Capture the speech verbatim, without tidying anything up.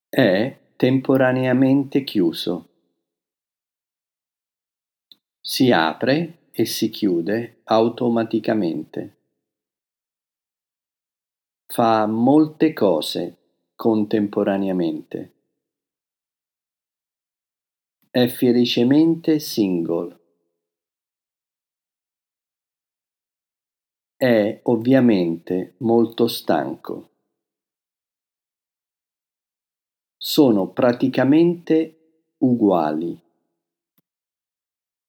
È temporaneamente chiuso. Si apre e si chiude automaticamente. Fa molte cose contemporaneamente. È felicemente single. È ovviamente molto stanco. Sono praticamente uguali.